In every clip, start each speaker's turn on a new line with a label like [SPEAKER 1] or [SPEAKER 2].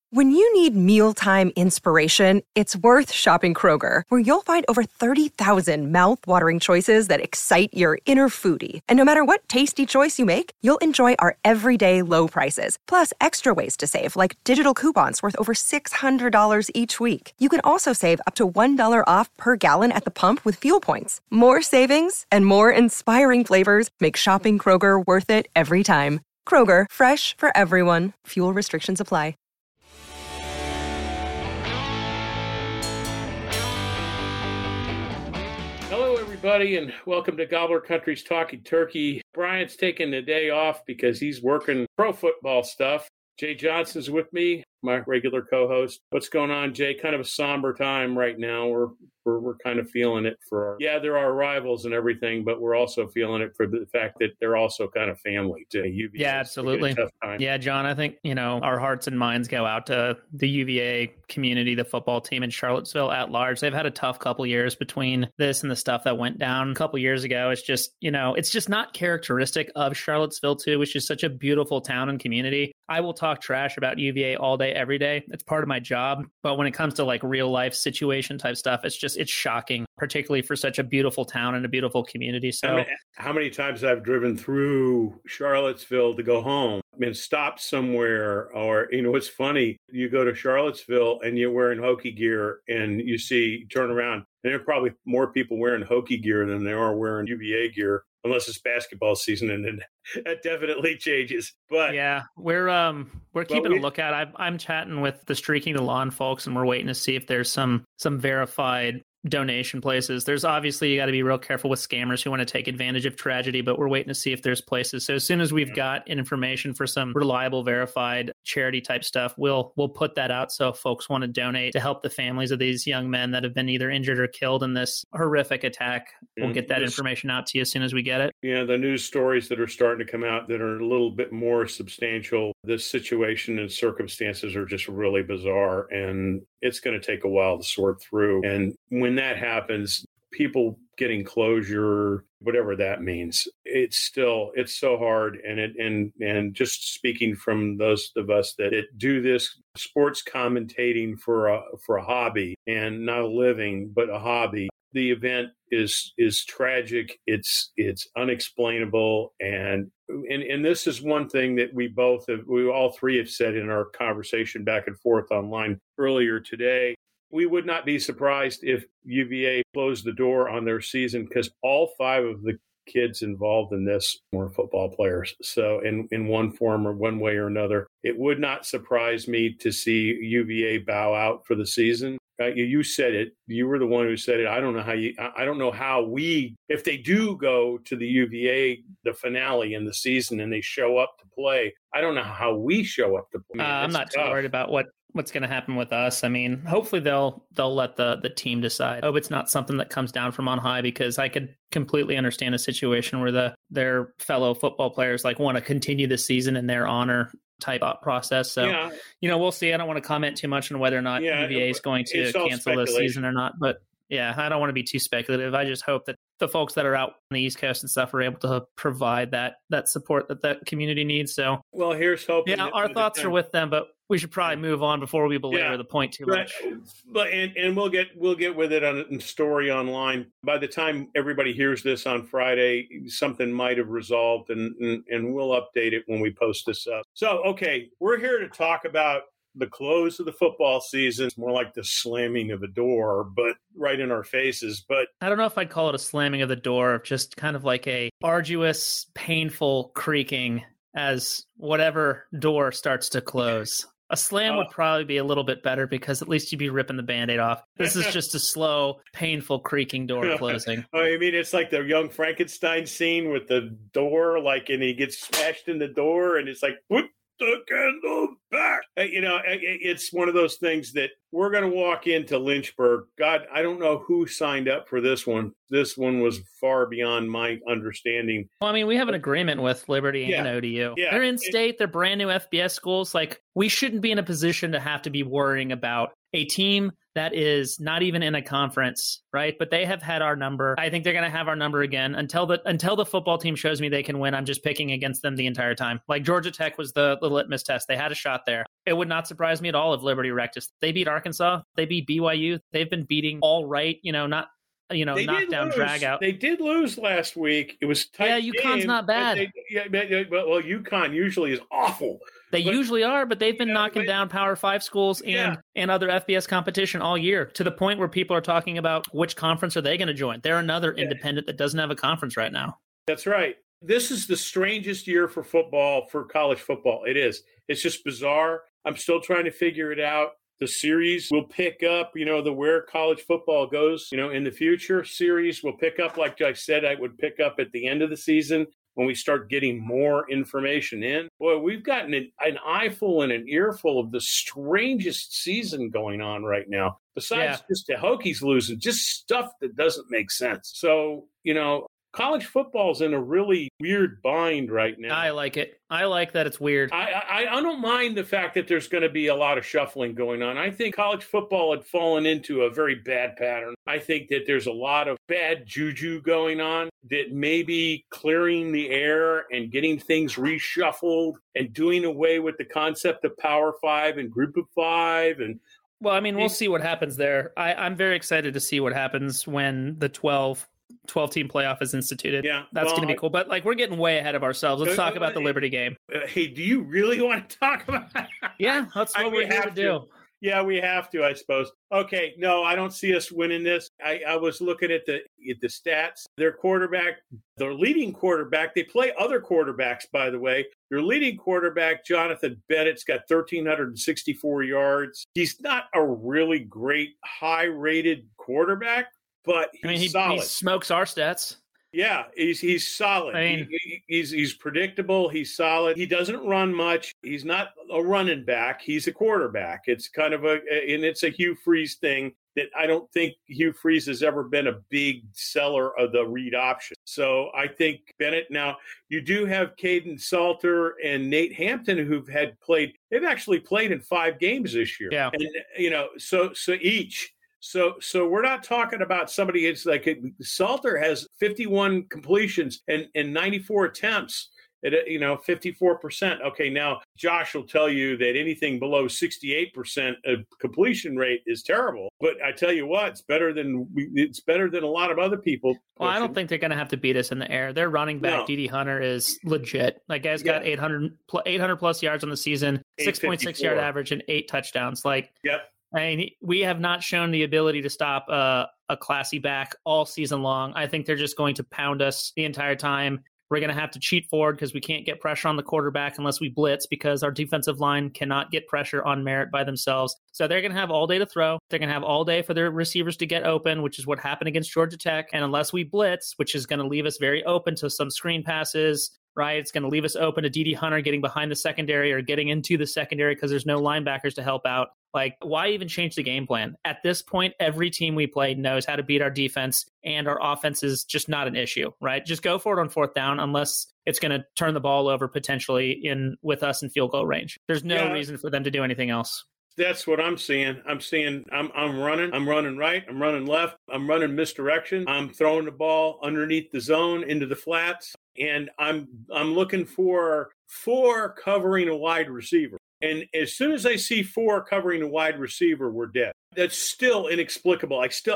[SPEAKER 1] When you need mealtime inspiration, it's worth shopping Kroger, where you'll find over 30,000 mouth-watering choices that excite your inner foodie. And no matter what tasty choice you make, you'll enjoy our everyday low prices, plus extra ways to save, like digital coupons worth over $600 each week. You can also save up to $1 off per gallon at the pump with fuel points. More savings and more inspiring flavors make shopping Kroger worth it every time. Kroger, fresh for everyone. Fuel restrictions apply.
[SPEAKER 2] Hello, everybody, and welcome to Gobbler Country's Talking Turkey. Brian's taking the day off because he's working pro football stuff. Jay Johnson's with me, my regular co-host. What's going on, Jay? Kind of a somber time right now. We're kind of feeling it for, there are rivals and everything, but we're also feeling it for the fact that they're also kind of family to UVA.
[SPEAKER 3] Yeah, absolutely. Yeah, John, I think, our hearts and minds go out to the UVA community, the football team in Charlottesville at large. They've had a tough couple years between this and the stuff that went down a couple years ago. It's just, it's just not characteristic of Charlottesville too, which is such a beautiful town and community. I will talk trash about UVA all day, every day. It's part of my job. But when it comes to like real life situation type stuff, it's shocking, particularly for such a beautiful town and a beautiful community. So
[SPEAKER 2] how many times I've driven through Charlottesville to go home and stopped somewhere, or, it's funny, you go to Charlottesville and you're wearing Hokie gear and turn around and there are probably more people wearing Hokie gear than there are wearing UVA gear. Unless it's basketball season, and then that definitely changes. But
[SPEAKER 3] yeah, we're keeping a look at. I'm chatting with the Streaking the Lawn folks, and we're waiting to see if there's some verified donation places. There's obviously, you got to be real careful with scammers who want to take advantage of tragedy, but we're waiting to see if there's places. So as soon as we've got information for some reliable, verified charity type stuff, we'll put that out. So if folks want to donate to help the families of these young men that have been either injured or killed in this horrific attack, we'll get that information out to you as soon as we get it.
[SPEAKER 2] Yeah, the news stories that are starting to come out that are a little bit more substantial. This situation and circumstances are just really bizarre, and it's going to take a while to sort through. And when that happens, people getting closure, whatever that means, it's so hard. And just speaking from those of us that do this sports commentating for a hobby and not a living, but a hobby, the event is tragic. It's unexplainable. And this is one thing that we all three have said in our conversation back and forth online earlier today. We would not be surprised if UVA closed the door on their season, because all 5 of the kids involved in this were football players. So in one form or one way or another, it would not surprise me to see UVA bow out for the season. You said it. You were the one who said it. I don't know how if they do go to the UVA, the finale in the season, and they show up to play, I don't know how we show up to play.
[SPEAKER 3] I'm not too worried about what's going to happen with us. I mean, hopefully they'll let the team decide. I hope it's not something that comes down from on high, because I could completely understand a situation where their fellow football players want to continue the season in their honor type process. So, we'll see. I don't want to comment too much on whether or not UVA is going to cancel this season or not. But yeah, I don't want to be too speculative. I just hope that the folks that are out on the East Coast and stuff are able to provide that support that community needs. So,
[SPEAKER 2] well, here's hoping.
[SPEAKER 3] Yeah, our thoughts are with them, but we should probably move on before we belabor the point too much.
[SPEAKER 2] But we'll get with it on a story online. By the time everybody hears this on Friday, something might have resolved, and we'll update it when we post this up. So, okay, we're here to talk about the close of the football season. It's more like the slamming of a door, but right in our faces. But
[SPEAKER 3] I don't know if I'd call it a slamming of the door, just kind of like a arduous, painful creaking as whatever door starts to close. A slam would probably be a little bit better, because at least you'd be ripping the Band-Aid off. This is just a slow, painful creaking door closing.
[SPEAKER 2] I mean, it's like the Young Frankenstein scene with the door, and he gets smashed in the door, and it's like, put the candle back. It's one of those things that we're going to walk into Lynchburg. God, I don't know who signed up for this one. This one was far beyond my understanding.
[SPEAKER 3] Well, I mean, we have an agreement with Liberty and ODU. Yeah. They're in state. They're brand new FBS schools. We shouldn't be in a position to have to be worrying about a team that is not even in a conference, right? But they have had our number. I think they're going to have our number again until the football team shows me they can win. I'm just picking against them the entire time. Like Georgia Tech was the litmus test. They had a shot there. It would not surprise me at all if Liberty wrecked us. They beat Arkansas. They beat BYU. They've been beating all right, not knockdown, drag out.
[SPEAKER 2] They did lose last week. It was a tight.
[SPEAKER 3] Yeah, UConn's not bad.
[SPEAKER 2] Well, UConn usually is awful.
[SPEAKER 3] They usually are, but they've been knocking down Power 5 schools and other FBS competition all year, to the point where people are talking about which conference are they going to join. They're another independent that doesn't have a conference right now.
[SPEAKER 2] That's right. This is the strangest year for football, for college football. It is. It's just bizarre. I'm still trying to figure it out. The series will pick up, the where college football goes, in the future. Series will pick up, like I said, I would pick up at the end of the season when we start getting more information in. Boy, we've gotten an eyeful and an earful of the strangest season going on right now. Besides just the Hokies losing, just stuff that doesn't make sense. So, college football's in a really weird bind right now.
[SPEAKER 3] I like it. I like that it's weird.
[SPEAKER 2] I don't mind the fact that there's going to be a lot of shuffling going on. I think college football had fallen into a very bad pattern. I think that there's a lot of bad juju going on, that maybe clearing the air and getting things reshuffled and doing away with the concept of Power 5 and Group of 5 and
[SPEAKER 3] Well, I mean, we'll see what happens there. I'm very excited to see what happens when the 12-team playoff is instituted.
[SPEAKER 2] Yeah,
[SPEAKER 3] that's going to be cool. But we're getting way ahead of ourselves. Let's talk about the Liberty game.
[SPEAKER 2] Hey, do you really want to talk about that?
[SPEAKER 3] Yeah, that's what we're here to do.
[SPEAKER 2] Yeah, we have to, I suppose. Okay, no, I don't see us winning this. I was looking at the stats. Their quarterback, their leading quarterback, they play other quarterbacks, by the way. Their leading quarterback, Jonathan Bennett's got 1,364 yards. He's not a really great, high-rated quarterback, but he's solid.
[SPEAKER 3] He smokes our stats.
[SPEAKER 2] Yeah, he's solid.
[SPEAKER 3] I mean,
[SPEAKER 2] he's predictable. He's solid. He doesn't run much. He's not a running back. He's a quarterback. It's kind of and it's a Hugh Freeze thing that I don't think Hugh Freeze has ever been a big seller of the read option. So I think Bennett. Now you do have Caden Salter and Nate Hampton who've played. They've actually played in 5 games this year.
[SPEAKER 3] Yeah,
[SPEAKER 2] and so each. So we're not talking about somebody. It's like Salter has 51 completions and 94 attempts at 54%. Okay, now Josh will tell you that anything below 68% of completion rate is terrible. But I tell you what, it's better than a lot of other people.
[SPEAKER 3] Well, I don't think they're going to have to beat us in the air. Their running back, Dede Hunter, is legit. That guy's got 800 plus yards on the season, 6.6 yard average, and 8 touchdowns.
[SPEAKER 2] Yep.
[SPEAKER 3] I mean, we have not shown the ability to stop a classy back all season long. I think they're just going to pound us the entire time. We're going to have to cheat forward because we can't get pressure on the quarterback unless we blitz, because our defensive line cannot get pressure on merit by themselves. So they're going to have all day to throw. They're going to have all day for their receivers to get open, which is what happened against Georgia Tech. And unless we blitz, which is going to leave us very open to some screen passes, right? It's going to leave us open to Dede Hunter getting behind the secondary or getting into the secondary because there's no linebackers to help out. Why even change the game plan? At this point, every team we play knows how to beat our defense, and our offense is just not an issue, right? Just go for it on 4th down unless it's going to turn the ball over potentially with us in field goal range. There's no reason for them to do anything else.
[SPEAKER 2] That's what I'm seeing. I'm running. I'm running right. I'm running left. I'm running misdirection. I'm throwing the ball underneath the zone into the flats. And I'm looking for 4 covering a wide receiver. And as soon as I see 4 covering a wide receiver, we're dead. That's still inexplicable.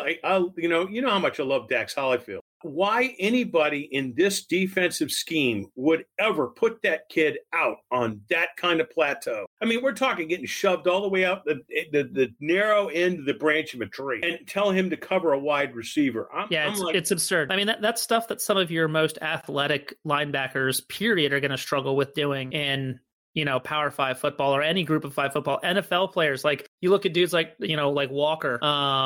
[SPEAKER 2] You know how much I love Dax Hollifield. Why anybody in this defensive scheme would ever put that kid out on that kind of plateau? I mean, we're talking getting shoved all the way out the narrow end of the branch of a tree and tell him to cover a wide receiver. It's absurd. I mean, that's stuff that some of your most athletic linebackers, period, are going to struggle with doing in Power 5 football or any Group of 5 football. NFL players, you look at dudes like Walker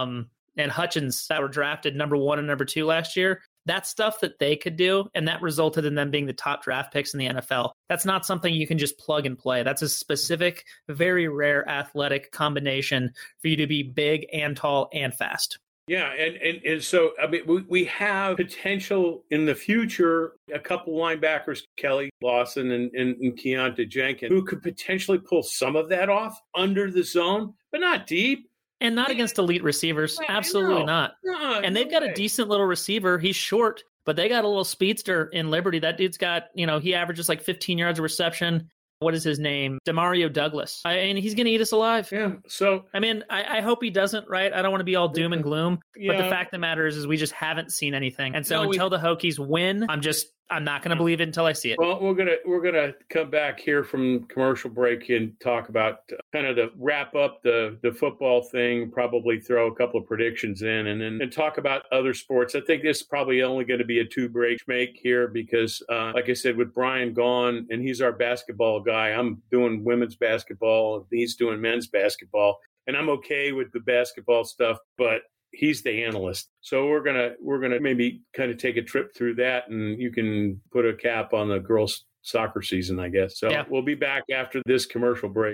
[SPEAKER 2] and Hutchins that were drafted number 1 and number 2 last year. That's stuff that they could do, and that resulted in them being the top draft picks in the NFL. That's not something you can just plug and play. That's a specific, very rare athletic combination for you to be big and tall and fast. Yeah, and so, I mean, we have potential in the future, a couple linebackers, Kelly Lawson and Keontae Jenkins, who could potentially pull some of that off under the zone, but not deep.
[SPEAKER 3] And not against elite receivers. Absolutely not. And they've got a decent little receiver. He's short, but they got a little speedster in Liberty. That dude's got, he averages like 15 yards of reception. What is his name? Demario Douglas. He's going to eat us alive.
[SPEAKER 2] Yeah. So,
[SPEAKER 3] I hope he doesn't, right? I don't want to be all doom and gloom.
[SPEAKER 2] Yeah.
[SPEAKER 3] But the fact of the matter is we just haven't seen anything. And so until the Hokies win, I'm not going to believe it until I see it.
[SPEAKER 2] Well, we're gonna come back here from commercial break and talk about kind of the wrap up the football thing. Probably throw a couple of predictions in, and then talk about other sports. I think this is probably only going to be a 2-break make here because, like I said, with Brian gone and he's our basketball guy. I'm doing women's basketball. He's doing men's basketball, and I'm okay with the basketball stuff, but he's the analyst. So we're gonna maybe kind of take a trip through that, and you can put a cap on the girls' soccer season, I guess. So We'll be back after this commercial break.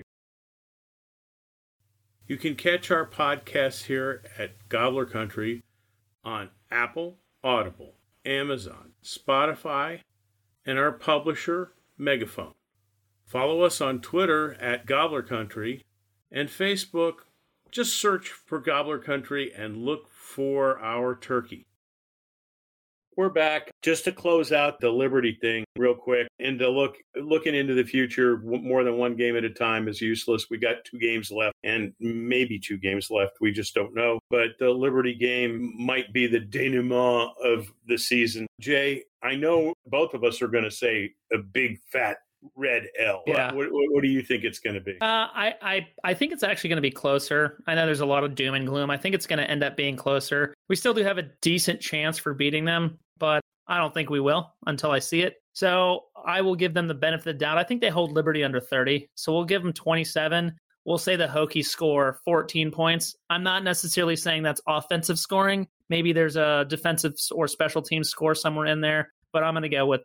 [SPEAKER 2] You can catch our podcasts here at Gobbler Country on Apple, Audible, Amazon, Spotify, and our publisher, Megaphone. Follow us on Twitter at Gobbler Country and Facebook. Just search for Gobbler Country and look for our turkey. We're back just to close out the Liberty thing real quick and to looking into the future. More than one game at a time is useless. We got 2 games left and maybe 2 games left. We just don't know. But the Liberty game might be the denouement of the season. Jay, I know both of us are going to say a big fat red L.
[SPEAKER 3] Yeah.
[SPEAKER 2] What do you think it's going to be?
[SPEAKER 3] I think it's actually going to be closer. I know there's a lot of doom and gloom. I think it's going to end up being closer. We still do have a decent chance for beating them, but I don't think we will until I see it. So I will give them the benefit of the doubt. I think they hold Liberty under 30. So we'll give them 27. We'll say the Hokies score 14 points. I'm not necessarily saying that's offensive scoring. Maybe there's a defensive or special team score somewhere in there, but I'm going to go with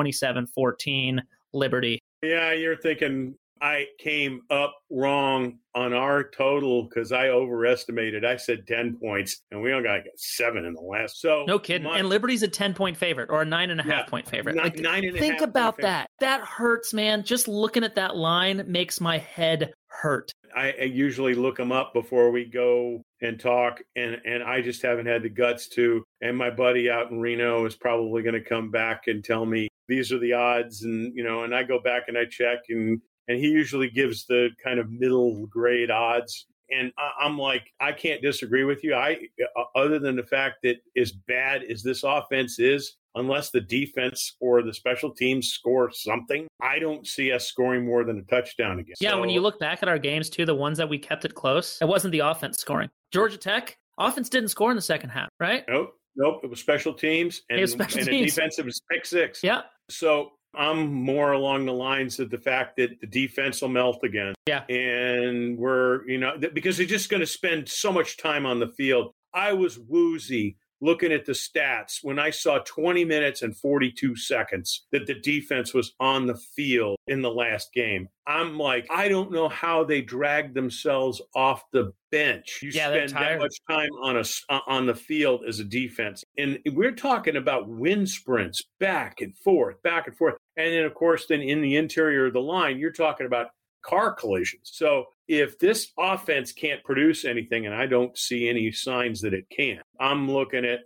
[SPEAKER 3] 27-14 Liberty.
[SPEAKER 2] Yeah, you're thinking I came up wrong on our total because I overestimated. I said 10 points, and we only got 7 in the last. So
[SPEAKER 3] no kidding. And Liberty's a 10-point favorite or a 9.5 point favorite.
[SPEAKER 2] Think
[SPEAKER 3] about that. That hurts, man. Just looking at that line makes my head hurt.
[SPEAKER 2] I usually look them up before we go and talk, and I just haven't had the guts to. And my buddy out in Reno is probably going to come back and tell me these are the odds, and and I go back and I check, and he usually gives the kind of middle grade odds. And I'm like, I can't disagree with you. Other than the fact that as bad as this offense is, unless the defense or the special teams score something, I don't see us scoring more than a touchdown again.
[SPEAKER 3] Yeah, when you look back at our games too, the ones that we kept it close, it wasn't the offense scoring. Georgia Tech, offense didn't score in the second half, right?
[SPEAKER 2] Nope. It was special teams and the defense, it was pick 6.
[SPEAKER 3] Yeah.
[SPEAKER 2] So I'm more along the lines of the fact that the defense will melt again.
[SPEAKER 3] Yeah.
[SPEAKER 2] And we're, because they're just going to spend so much time on the field. I was woozy looking at the stats when I saw 20 minutes and 42 seconds that the defense was on the field in the last game. I'm like, I don't know how they dragged themselves off the bench. You spend that much time on the field as a defense. And we're talking about wind sprints back and forth. And then, of course, then in the interior of the line, you're talking about car collisions. So if this offense can't produce anything, and I don't see any signs that it can, I'm looking at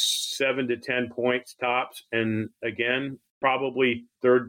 [SPEAKER 2] 7 to 10 points tops. And again, probably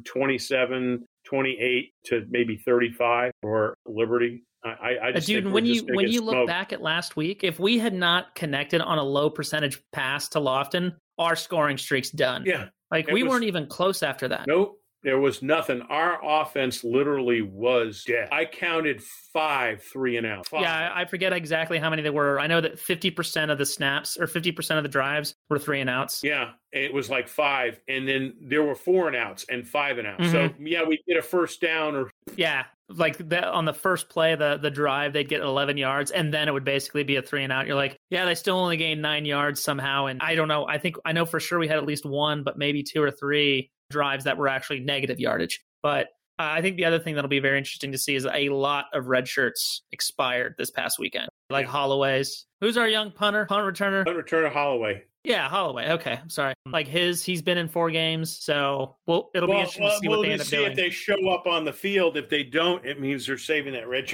[SPEAKER 2] 27, 28 to maybe 35 for Liberty. I just
[SPEAKER 3] dude, when you look back at last week, if we had not connected on a low percentage pass to Lofton, our scoring streak's done.
[SPEAKER 2] Yeah.
[SPEAKER 3] We weren't even close after that.
[SPEAKER 2] Nope. There was nothing. Our offense literally was dead. I counted 5 3 and out. 5.
[SPEAKER 3] Yeah, I forget exactly how many there were. I know that 50% of the snaps or 50% of the drives were 3 and outs.
[SPEAKER 2] Yeah, it was like 5. And then there were 4 and outs and 5 and outs. Mm-hmm. So, yeah, we get a first down.
[SPEAKER 3] Yeah, like that on the first play, the drive, they'd get 11 yards, and then it would basically be a 3 and out. You're like, yeah, they still only gained 9 yards somehow. And I don't know. I know for sure we had at least 1, but maybe 2 or 3 drives that were actually negative yardage. But I think the other thing that'll be very interesting to see is a lot of red shirts expired this past weekend. Like Holloway's. Who's our young punt returner?
[SPEAKER 2] Punt returner Holloway.
[SPEAKER 3] Yeah, Holloway. Okay, I'm sorry. Like he's been in 4 games, so it'll be interesting to see what they end up doing.
[SPEAKER 2] If they show up on the field. If they don't, it means they're saving that red shirt.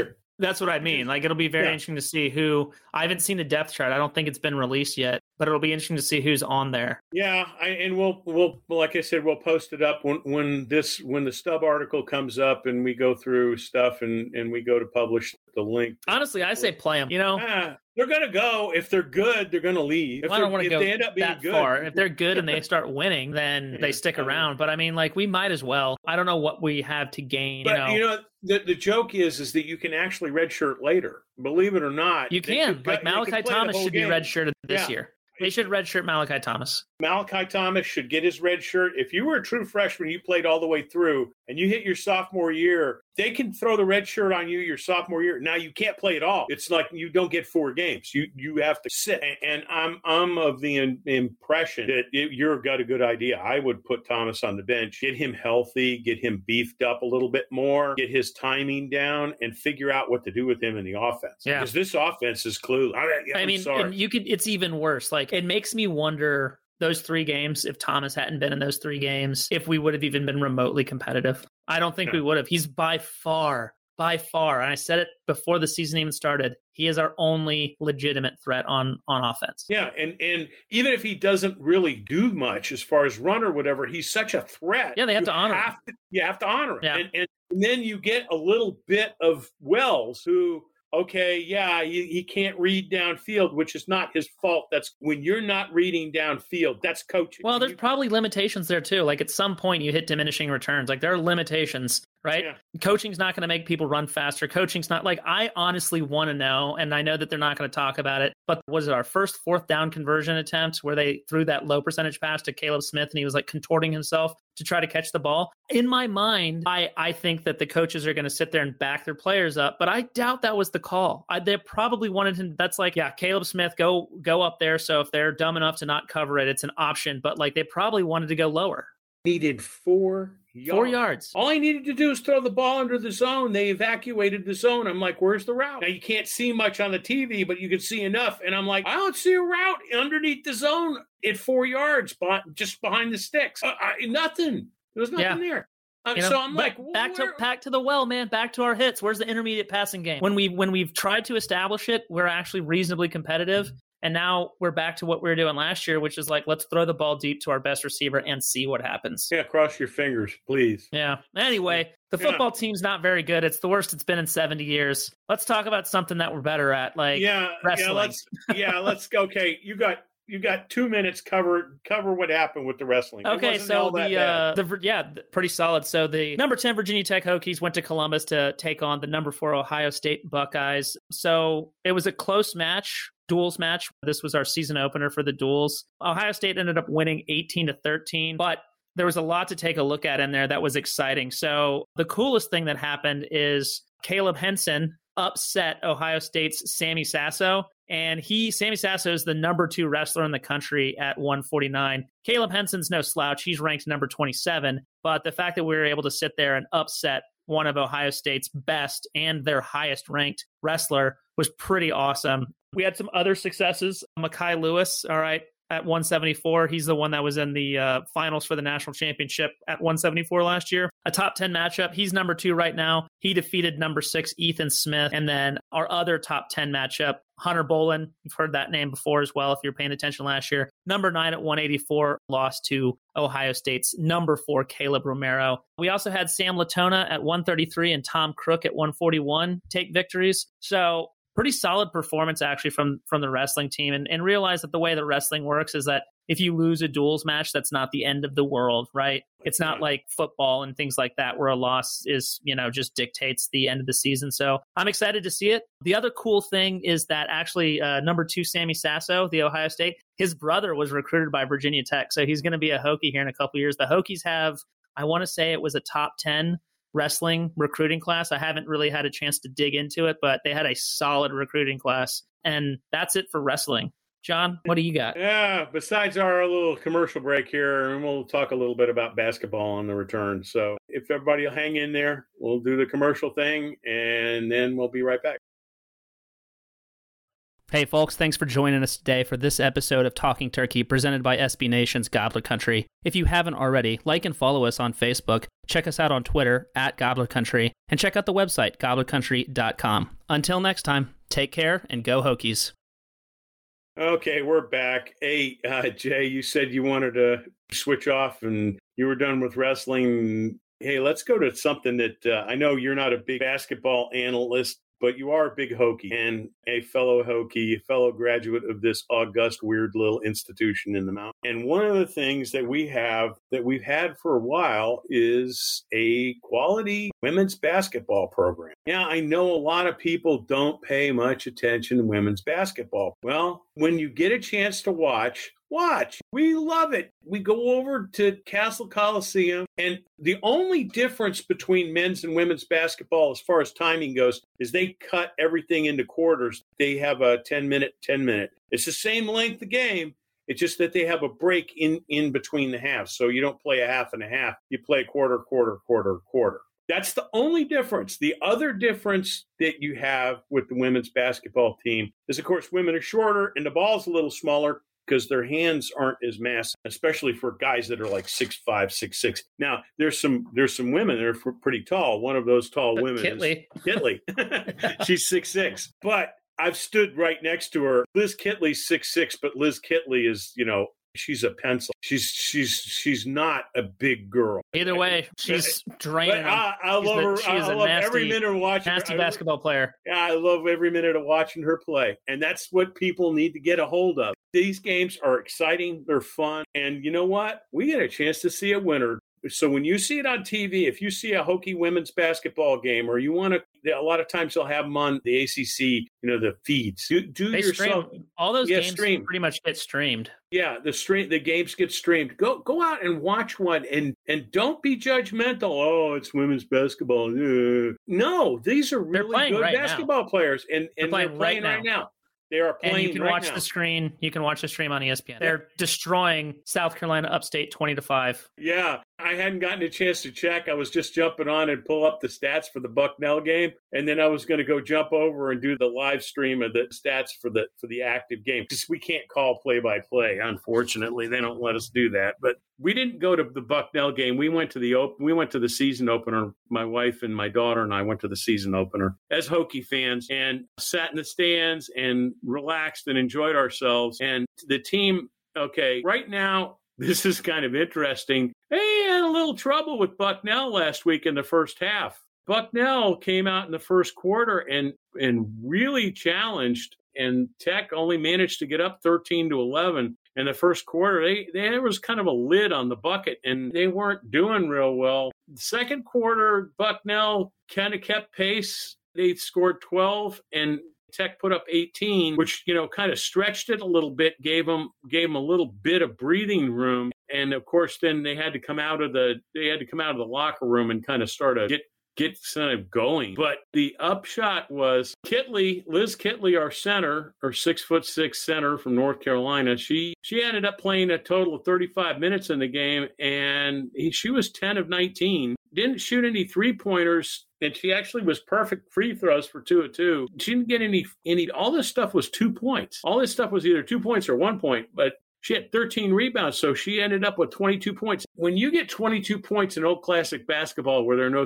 [SPEAKER 3] That's what I mean. Like, it'll be very interesting to see who. I haven't seen the depth chart. I don't think it's been released yet, but it'll be interesting to see who's on there.
[SPEAKER 2] Yeah, and we'll like I said, we'll post it up when the stub article comes up and we go through stuff and we go to publish the link.
[SPEAKER 3] Honestly, I say play them.
[SPEAKER 2] They're going to go. If they're good, they're going to leave.
[SPEAKER 3] I don't want to go
[SPEAKER 2] they end up being
[SPEAKER 3] that
[SPEAKER 2] good.
[SPEAKER 3] far. If they're good and they start winning, then they stick around. But I mean, like, we might as well. I don't know what we have to gain.
[SPEAKER 2] But the joke is that you can actually redshirt later. Believe it or not,
[SPEAKER 3] you can. Like, Malachi Thomas should be redshirted this year. They should redshirt Malachi Thomas.
[SPEAKER 2] Malachi Thomas should get his red shirt. If you were a true freshman, you played all the way through, and you hit your sophomore year, they can throw the red shirt on you your sophomore year. Now, you can't play at all. It's like you don't get 4 games. You have to sit. And I'm of the impression that you've got a good idea. I would put Thomas on the bench, get him healthy, get him beefed up a little bit more, get his timing down, and figure out what to do with him in the offense.
[SPEAKER 3] Yeah.
[SPEAKER 2] Because this offense is clueless. I mean,
[SPEAKER 3] and it's even worse. Like, it makes me wonder, those 3 games, if Thomas hadn't been in those 3 games, if we would have even been remotely competitive. I don't think we would have. He's by far, and I said it before the season even started, he is our only legitimate threat on offense.
[SPEAKER 2] Yeah, and even if he doesn't really do much as far as run or whatever, he's such a threat.
[SPEAKER 3] Yeah, they have to honor him.
[SPEAKER 2] You have to honor him.
[SPEAKER 3] Yeah.
[SPEAKER 2] And then you get a little bit of Wells, who, okay, yeah, he can't read downfield, which is not his fault. That's when you're not reading downfield, that's coaching.
[SPEAKER 3] Well, there's probably limitations there too. Like, at some point you hit diminishing returns. Like, there are limitations, right? Yeah. Coaching's not going to make people run faster. Coaching's not, like, I honestly want to know, and I know that they're not going to talk about it, but was it our first 4th down conversion attempt where they threw that low percentage pass to Caleb Smith and he was like contorting himself to try to catch the ball? In my mind, I think that the coaches are going to sit there and back their players up, but I doubt that was the call. They probably wanted him. That's like, yeah, Caleb Smith, go up there. So if they're dumb enough to not cover it, it's an option. But like, they probably wanted to go lower.
[SPEAKER 2] Needed 4 yards.
[SPEAKER 3] 4 yards.
[SPEAKER 2] All I needed to do is throw the ball under the zone. They evacuated the zone. I'm like, where's the route? Now, you can't see much on the TV, but you can see enough. And I'm like, I don't see a route underneath the zone at 4 yards, just behind the sticks. Nothing. There was nothing there. So I'm like,
[SPEAKER 3] back to the well, man. Back to our hits. Where's the intermediate passing game? When we've tried to establish it, we're actually reasonably competitive. And now we're back to what we were doing last year, which is like, let's throw the ball deep to our best receiver and see what happens.
[SPEAKER 2] Yeah, cross your fingers, please.
[SPEAKER 3] Yeah. Anyway, the football team's not very good. It's the worst it's been in 70 years. Let's talk about something that we're better at, like wrestling.
[SPEAKER 2] Let's go. Okay, you got 2 minutes. Cover what happened with the wrestling.
[SPEAKER 3] Okay, so pretty solid. So the number 10 Virginia Tech Hokies went to Columbus to take on the number 4 Ohio State Buckeyes. So it was a close match. Duels match. This was our season opener for the Duels. Ohio State ended up winning 18-13, but there was a lot to take a look at in there that was exciting. So the coolest thing that happened is Caleb Henson upset Ohio State's Sammy Sasso. And Sammy Sasso is the number 2 wrestler in the country at 149. Caleb Henson's no slouch. He's ranked number 27. But the fact that we were able to sit there and upset one of Ohio State's best and their highest ranked wrestler was pretty awesome. We had some other successes. Mekhi Lewis, all right, at 174. He's the one that was in the finals for the national championship at 174 last year. A top 10 matchup. He's number 2 right now. He defeated number 6, Ethan Smith. And then our other top 10 matchup, Hunter Bolin. You've heard that name before as well if you're paying attention last year. Number 9 at 184, lost to Ohio State's number 4, Caleb Romero. We also had Sam Latona at 133 and Tom Crook at 141 take victories. So pretty solid performance actually from the wrestling team, and realize that the way that wrestling works is that if you lose a duels match, that's not the end of the world, right? It's not like football and things like that where a loss is, just dictates the end of the season. So I'm excited to see it. The other cool thing is that actually number 2, Sammy Sasso, the Ohio State, his brother was recruited by Virginia Tech. So he's going to be a Hokie here in a couple of years. The Hokies have, I want to say it was a top 10 wrestling recruiting class. I haven't really had a chance to dig into it, but they had a solid recruiting class. And that's it for wrestling. John, what do you got?
[SPEAKER 2] Yeah, besides our little commercial break here, and we'll talk a little bit about basketball on the return. So if everybody will hang in there, we'll do the commercial thing, and then we'll be right back.
[SPEAKER 3] Hey folks, thanks for joining us today for this episode of Talking Turkey presented by SB Nation's Gobbler Country. If you haven't already, like and follow us on Facebook, check us out on Twitter @Gobbler Country, and check out the website, gobblercountry.com. Until next time, take care and go Hokies.
[SPEAKER 2] Okay, we're back. Hey, Jay, you said you wanted to switch off and you were done with wrestling. Hey, let's go to something that I know you're not a big basketball analyst, but you are a big Hokie and a fellow Hokie, a fellow graduate of this august, weird little institution in the mountain. And one of the things that we've had for a while is a quality women's basketball program. Now, I know a lot of people don't pay much attention to women's basketball. Well, when you get a chance to watch. We love it. We go over to Castle Coliseum, and the only difference between men's and women's basketball as far as timing goes is they cut everything into quarters. They have a 10-minute. It's the same length of game. It's just that they have a break in between the halves. So you don't play a half and a half. You play quarter. That's the only difference. The other difference that you have with the women's basketball team is, of course, women are shorter and the ball's a little smaller, because their hands aren't as massive, especially for guys that are like 6'5", 6'6". Now, there's some women that are pretty tall. One of those tall women is Kitley. She's 6'6". But I've stood right next to her. Liz Kitley's 6'6", but Liz Kitley is, she's a pencil. She's not a big girl.
[SPEAKER 3] Either way, she's draining.
[SPEAKER 2] I love her. I love every minute of watching her.
[SPEAKER 3] Nasty basketball player.
[SPEAKER 2] Yeah, I love every minute of watching her play. And that's what people need to get a hold of. These games are exciting. They're fun. And you know what? We get a chance to see a winner. So when you see it on TV, if you see a Hokie women's basketball game, or you want to, a lot of times they'll have them on the ACC, the feeds.
[SPEAKER 3] All those games pretty much get streamed.
[SPEAKER 2] Yeah, the games get streamed. Go out and watch one, and don't be judgmental. Oh, it's women's basketball. No, these are really good basketball players, and they're playing right now. They are playing.
[SPEAKER 3] And you can watch the screen. You can watch the stream on ESPN. They're destroying South Carolina Upstate 20-5.
[SPEAKER 2] Yeah, I hadn't gotten a chance to check. I was just jumping on and pull up the stats for the Bucknell game, and then I was going to go jump over and do the live stream of the stats for the active game, because we can't call play-by-play. Unfortunately, they don't let us do that. But we didn't go to the Bucknell game. We went to the season opener. My wife and my daughter and I went to the season opener as Hokie fans, and sat in the stands and relaxed and enjoyed ourselves. And the team, right now, this is kind of interesting. They had a little trouble with Bucknell last week in the first half. Bucknell came out in the first quarter and really challenged, and Tech only managed to get up 13-11. In the first quarter, there was kind of a lid on the bucket, and they weren't doing real well. The second quarter, Bucknell kind of kept pace. They scored 12, and Tech put up 18, which, kind of stretched it a little bit, gave them a little bit of breathing room. And of course, then they had to come out of the locker room and kind of start to get kind of going. But the upshot was Liz Kitley, our center, or 6'6" center from North Carolina. She ended up playing a total of 35 minutes in the game, and she was 10 of 19. Didn't shoot any 3-pointers, and she actually was perfect free throws for 2 of 2. She didn't get any. All this stuff was 2 points. All this stuff was either 2 points or 1 point, but she had 13 rebounds, so she ended up with 22 points. When you get 22 points in Old Classic basketball, where there are no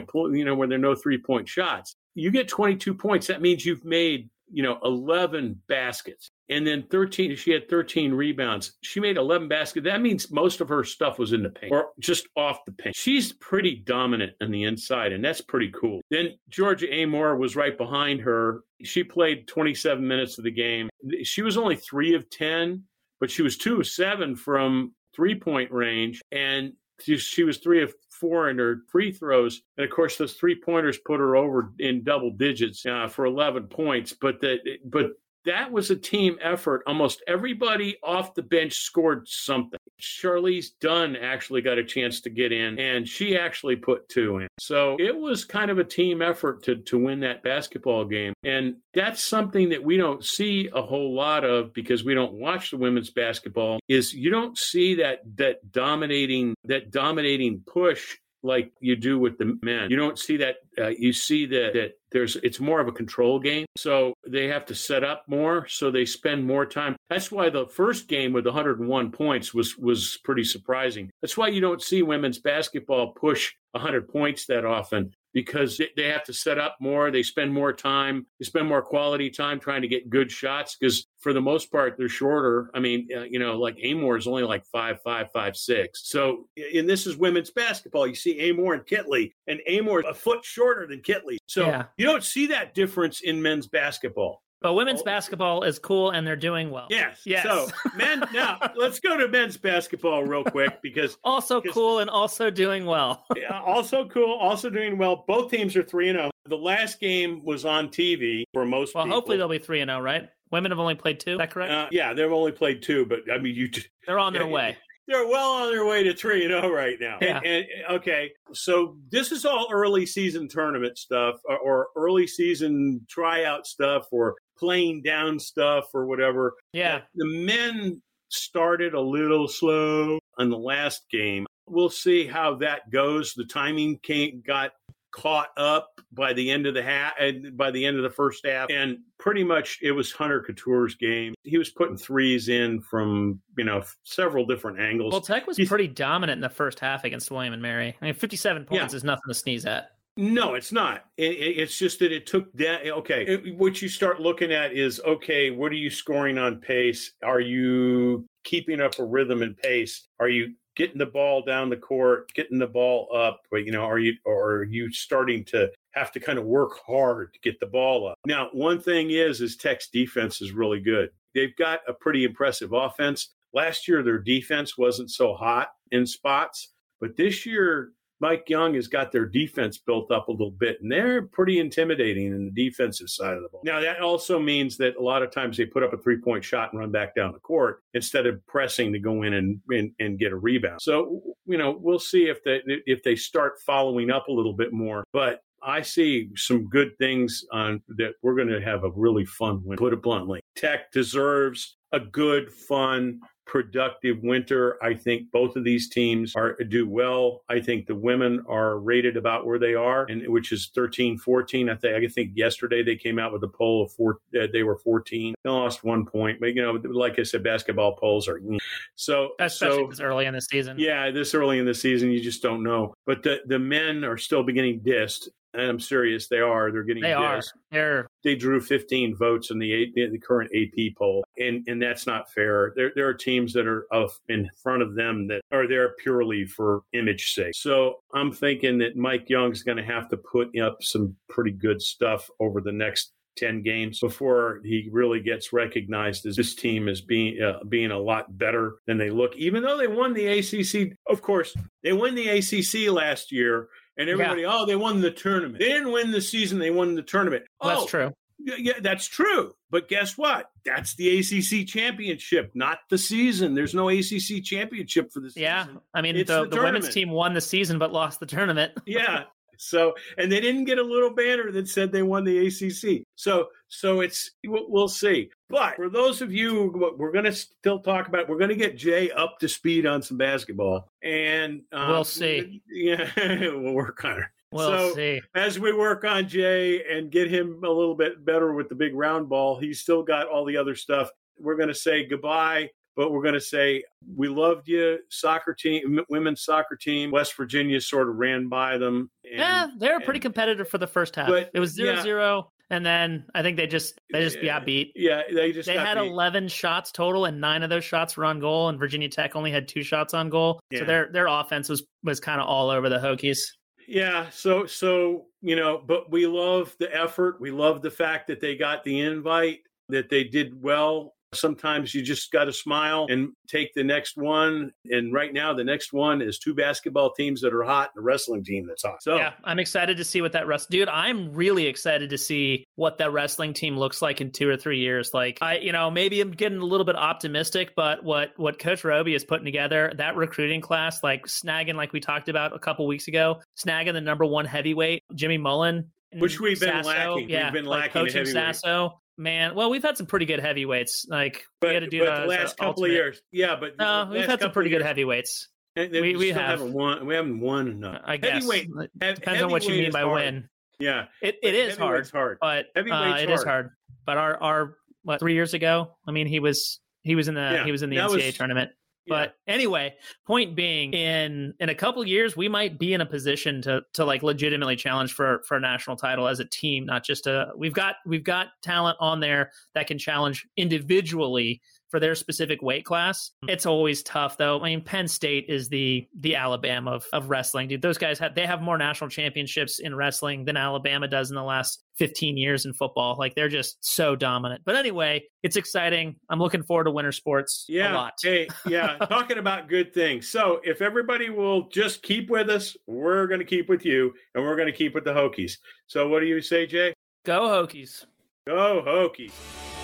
[SPEAKER 2] 3-point shots, you get 22 points. That means you've made 11 baskets. And then she had 13 rebounds. She made 11 baskets. That means most of her stuff was in the paint or just off the paint. She's pretty dominant on the inside, and that's pretty cool. Then Georgia Amore was right behind her. She played 27 minutes of the game. She was only 3 of 10, but she was 2 of 7 from 3-point range, and she was 3 of 4 in her free throws. And of course, those 3-pointers put her over in double digits for 11 points. But that was a team effort. Almost everybody off the bench scored something. Charlize Dunn actually got a chance to get in, and she actually put 2 in. So it was kind of a team effort to win that basketball game. And that's something that we don't see a whole lot of, because we don't watch the women's basketball, is you don't see that dominating push like you do with the men. You don't see that. You see that it's more of a control game. So they have to set up more. So they spend more time. That's why the first game with 101 points was pretty surprising. That's why you don't see women's basketball push 100 points that often, because they have to set up more. They spend more time. They spend more quality time trying to get good shots because for the most part, they're shorter. I mean, like Amor is only like 5'5", 5'6". So, and this is women's basketball. You see Amor and Kitley, and Amor is a foot shorter than Kitley. So you don't see that difference in men's basketball.
[SPEAKER 3] But women's basketball is cool, and they're doing well.
[SPEAKER 2] Yes. So, now let's go to men's basketball real quick because
[SPEAKER 3] cool and also doing well.
[SPEAKER 2] Also cool, also doing well. Both teams are 3-0. The last game was on TV for most people.
[SPEAKER 3] Well, hopefully they'll be 3-0, right? Women have only played 2. Is that correct?
[SPEAKER 2] Yeah, they've only played 2, but I mean,
[SPEAKER 3] they're on their way.
[SPEAKER 2] They're well on their way to 3-0 right now.
[SPEAKER 3] Yeah.
[SPEAKER 2] And okay, so this is all early season tournament stuff or early season tryout stuff or playing down stuff or whatever.
[SPEAKER 3] Yeah.
[SPEAKER 2] The men started a little slow on the last game. We'll see how that goes. The timing got caught up by the end of the first half, and pretty much it was Hunter Couture's game. He was putting threes in from several different angles.
[SPEAKER 3] Well, Tech was pretty dominant in the first half against William and Mary. I mean, 57 points is nothing to sneeze at.
[SPEAKER 2] No, it's not. It's just that it took that. Okay, what you start looking at is, okay, what are you scoring on pace? Are you keeping up a rhythm and pace? Are you getting the ball down the court, getting the ball up? But are you starting to have to kind of work hard to get the ball up? Now, one thing is Tech's defense is really good. They've got a pretty impressive offense. Last year, their defense wasn't so hot in spots, but this year, Mike Young has got their defense built up a little bit, and they're pretty intimidating in the defensive side of the ball. Now, that also means that a lot of times they put up a three-point shot and run back down the court instead of pressing to go in and get a rebound. So, we'll see if they start following up a little bit more. But I see some good things on that. We're going to have a really fun win, put it bluntly. Tech deserves a good, fun, productive winter. I think both of these teams do well. I think the women are rated about where they are, and which is 13-14. I think yesterday they came out with a poll of 4. They were 14. They lost 1 point, but like I said, basketball polls are so
[SPEAKER 3] especially this early in the season.
[SPEAKER 2] Yeah, this early in the season, you just don't know. But the men are still beginning dissed. And I'm serious, they are. They're getting dissed. They drew 15 votes in the current AP poll, and that's not fair. There are teams that are in front of them that are there purely for image sake. So I'm thinking that Mike Young's going to have to put up some pretty good stuff over the next 10 games before he really gets recognized as this team as being a lot better than they look. Even though they won the ACC, of course, they won the ACC last year. And everybody, they won the tournament. They didn't win the season. They won the tournament.
[SPEAKER 3] That's true.
[SPEAKER 2] Yeah, that's true. But guess what? That's the ACC championship, not the season. There's no ACC championship for the season.
[SPEAKER 3] Yeah. I mean, the women's team won the season but lost the tournament.
[SPEAKER 2] Yeah. So, and they didn't get a little banner that said they won the ACC. So we'll see. But for those of you, we're going to still talk about, we're going to get Jay up to speed on some basketball. And
[SPEAKER 3] we'll see.
[SPEAKER 2] Yeah, we'll work on it.
[SPEAKER 3] We'll see.
[SPEAKER 2] As we work on Jay and get him a little bit better with the big round ball, he's still got all the other stuff. We're going to say goodbye. But we're going to say, we loved you, soccer team, women's soccer team. West Virginia sort of ran by them.
[SPEAKER 3] They were pretty competitive for the first half. It was 0-0, and then I think they just got beat.
[SPEAKER 2] Yeah, they
[SPEAKER 3] had 11 shots total, and 9 of those shots were on goal, and Virginia Tech only had 2 shots on goal. Yeah. So their offense was kind of all over the Hokies.
[SPEAKER 2] Yeah, so but we love the effort. We love the fact that they got the invite, that they did well. Sometimes you just got to smile and take the next one. And right now, the next one is 2 basketball teams that are hot and a wrestling team that's hot. So
[SPEAKER 3] yeah, I'm excited to see what dude, I'm really excited to see what that wrestling team looks like in 2 or 3 years. Like maybe I'm getting a little bit optimistic, but what Coach Roby is putting together, that recruiting class, like snagging, like we talked about a couple weeks ago, snagging the number 1 heavyweight, Jimmy Mullen.
[SPEAKER 2] Which we've been lacking.
[SPEAKER 3] Yeah,
[SPEAKER 2] we've been lacking
[SPEAKER 3] coaching Sasso. Man, well, we've had some pretty good heavyweights. Like we had to do
[SPEAKER 2] the last couple of years. Yeah, but
[SPEAKER 3] we've had some pretty good heavyweights. We haven't won enough. I guess depends on what you mean by win.
[SPEAKER 2] Yeah,
[SPEAKER 3] it is hard. But it is hard. But our 3 years ago, I mean, he was in the NCAA tournament. But anyway, point being, in a couple of years, we might be in a position to like legitimately challenge for a national title as a team, not just we've got talent on there that can challenge individually for their specific weight class. It's always tough, though. I mean, Penn State is the Alabama of wrestling, dude. Those guys have more national championships in wrestling than Alabama does in the last 15 years in football. Like, they're just so dominant. But anyway, it's exciting. I'm looking forward to winter sports a lot.
[SPEAKER 2] Hey, talking about good things. So if everybody will just keep with us, we're going to keep with you, and we're going to keep with the Hokies. So what do you say, Jay?
[SPEAKER 3] Go Hokies.
[SPEAKER 2] Go Hokies.